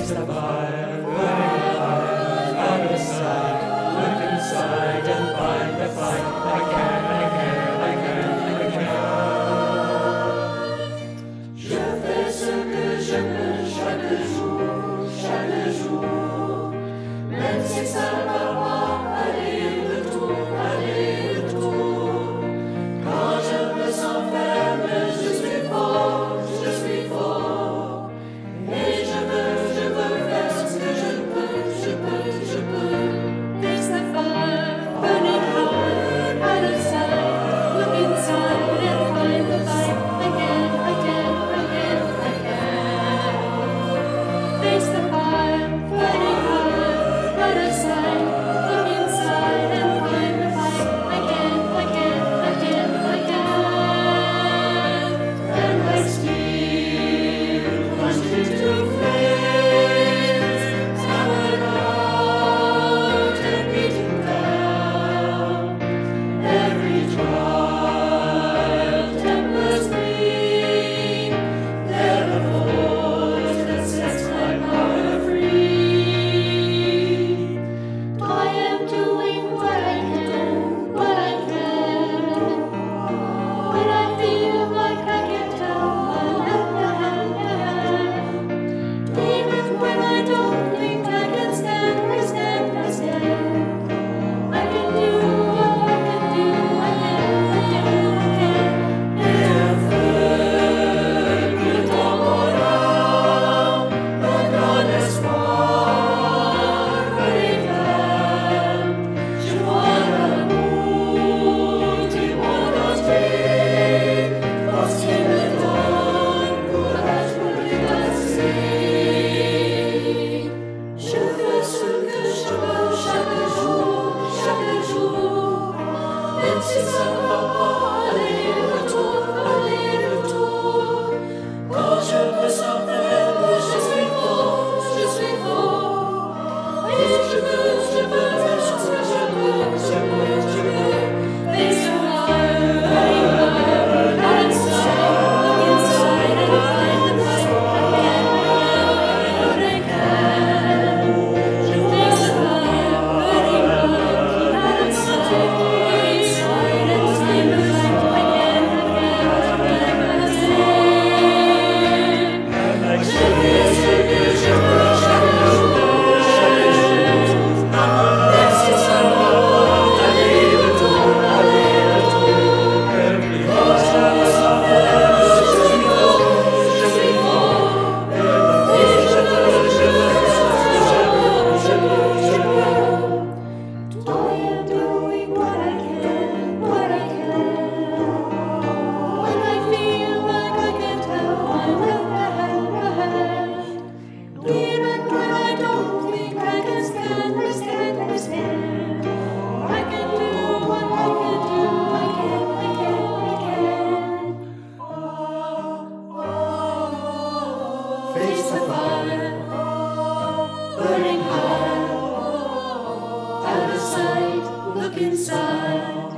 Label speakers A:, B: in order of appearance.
A: Face the fire, burning hard, out of sight. Look inside and find the fight. I can, I can, I can, I can. Je fais ce que je peux chaque jour, même si ça ne va pas aller-retour. Quand je me sens faible, je suis fort. Et je veux faire ce que je peux.
B: Face the fire, burning hard, out of sight. Look inside and find the light. Face the fire, burning hard, out of sight. Look inside and find the light.
A: And like steel plunged into flames, hammered out and beaten down. Every trial tempers me. They're the force that sets my power free.
B: I am doing what I can. When I feel like I can tell, even when I don't think I can stand. I can do what I can do.
A: Que t'emportera dans l'espoir véritable. Je vois l'amour du monde entier, parce qu'il me donne courage pour le dépasser. Je fais ce que je peux chaque jour, même si ça ne va pas aller-retour. Quand je me sens faible, je suis fort. Et je veux faire ce que je peux.
B: Face the fire, burning hard, out of sight. Look inside and find the light. Face the fire, burning hard, out of sight. Look inside and find the light.
A: Face the fire,
B: Burning hard, out of sight, look inside.